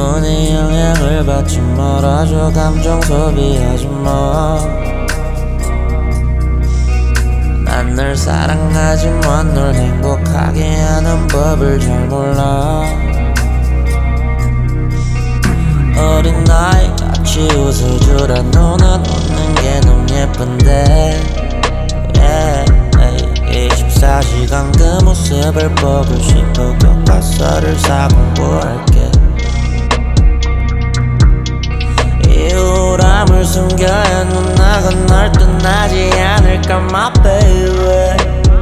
기분이 영향을 받지 말아줘. 감정 소비하지 마. 난 널 사랑하지만 널 행복하게 하는 법을 잘 몰라. 어린 나이 같이 웃어주라. 너는 웃는 게 너무 예쁜데 24시간 그 모습을 보고 싶어. 교과서를 사 공부할게. 이 우울함을 숨겨야 누나가 널 떠나지 않을까 my baby.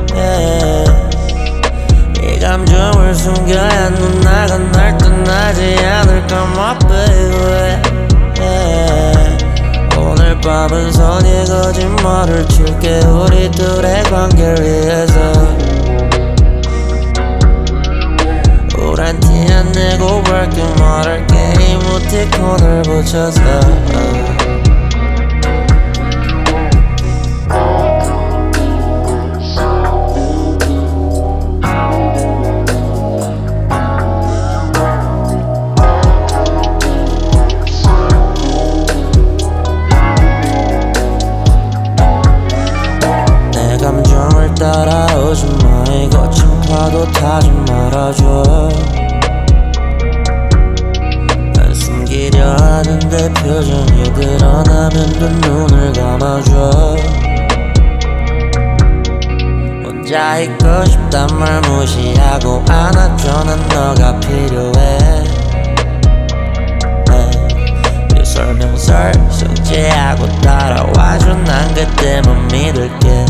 이 감정을 숨겨야 누나가 널 떠나지 않을까 my baby. 오늘 밤은 선의 거짓말을 칠게. 우리 둘의 관계를 위해서. 우란 티 안 내고 밝게 말할게. 이모티콘을 붙여서 내 감정을 따라오지 마. 이 거친 파도 타지 말아줘. 숨기려 하는데 표정이 드러나면 두 눈을 감아줘. 혼자 있고 싶단 말 무시하고 안아줘. 난 너가 필요해. 네 설명서를 숙지하고 따라와줘. 난 그때만 믿을게.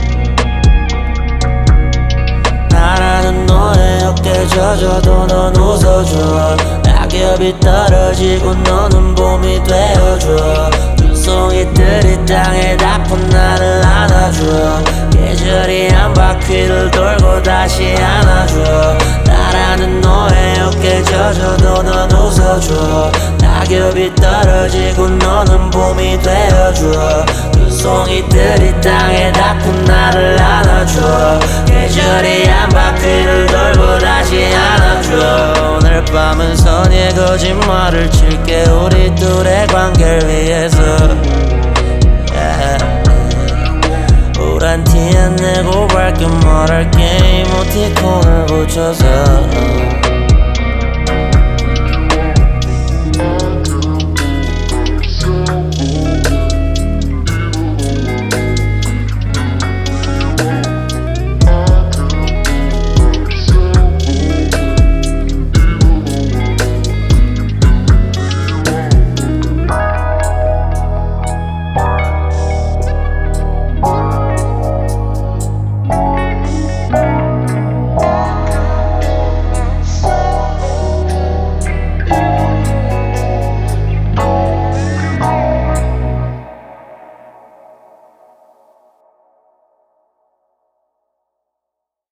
나라는 너의 어깨 젖어도 넌 웃어줘. 낙엽이 떨어지고 너는 봄이 되어줘. 두 송이들이 땅에 닿고 나를 안아줘. 계절이 한 바퀴를 돌고 다시 안아줘. 나라는 너의 어깨 젖어도 넌 웃어줘. 낙엽이 떨어지고 너는 봄이 되어줘. 두 송이들이 땅에 닿고 나를 안아줘. 계절이 한 바퀴를 돌고 다시 안아줘. 오늘 밤은 선의 거짓말을 칠게. 우리 둘의 관계를 위해서. 우란 티 안 내고 밝게 말할게. 이모티콘을 붙여서